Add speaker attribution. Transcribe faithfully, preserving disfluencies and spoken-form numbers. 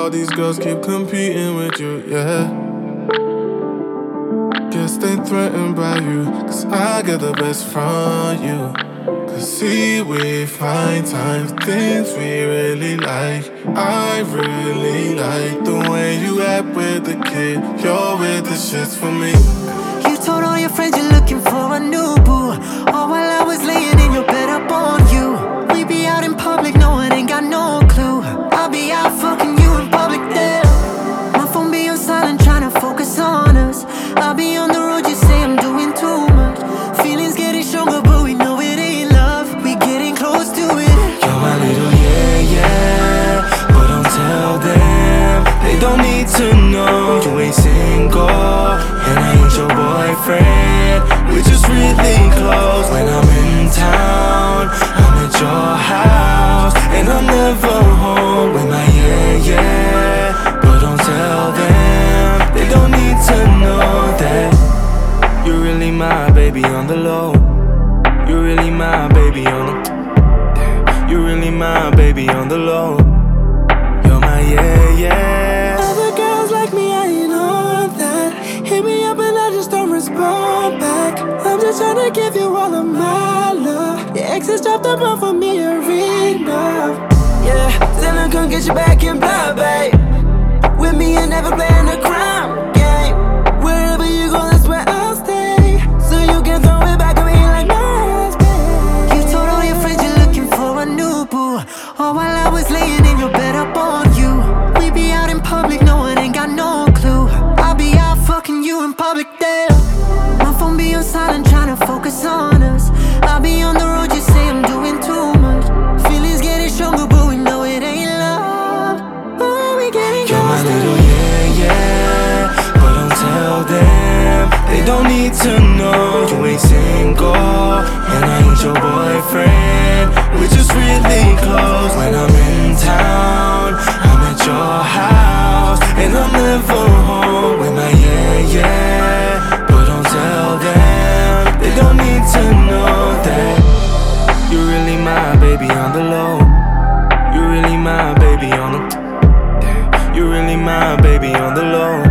Speaker 1: all these girls keep competing with you, yeah. Guess they threatened by you, cause I get the best from you. Cause see, we find times, things we really like. I really like the way you act with the kid. You're with the shits for me.
Speaker 2: You told all your friends you're looking for a new boo, all while I was laying in your bed up on you. We be out in public, no one ain't got no clue. I'll be out fucking you in public there. My phone be on silent, trying to focus on us. I'll be on the road, you say I'm doing too much. Feelings getting stronger, but we know it ain't love. We getting close to it.
Speaker 3: You're my little yeah, yeah, but don't tell them. They don't need to know you ain't single, and I ain't your boyfriend. We're just really close. When I'm in town, I'm at your house, and I'm never home with my yeah, yeah, but don't tell them. They don't need to know that you're really my baby on the low. You're really my baby on the You're really my baby on the low. You're my yeah, yeah.
Speaker 2: Other girls like me, I ain't on that. Hit me up and I just don't respond back. I'm just trying to give you all of my love. Your exes dropped the ball for me, you're enough. Yeah, tell them come get you back in blood, babe. With me and never playing the crime game. Wherever you go, that's where I'll stay. So you can throw it back at me like MySpace. You told all your friends you're looking for a new boo, all while I was laying in your bed up on you. We be out in public, no one ain't got no clue. I'll be out fucking you in public there. My phone be on silent, trying to focus on us. I'll be on the road, you say I'm doing too much. Feelings getting stronger, but we know it ain't love. Oh, we getting
Speaker 3: You're my
Speaker 2: close to
Speaker 3: little
Speaker 2: it.
Speaker 3: yeah, yeah, but don't tell them. They don't need to know you ain't single, and I ain't your boyfriend. We're just really close. When I'm in town, I'm at your house, and I'm never home with my yeah, yeah, but don't tell them. They don't need to know that you're really my baby on the low. You're really my baby on the You're really my baby on the low.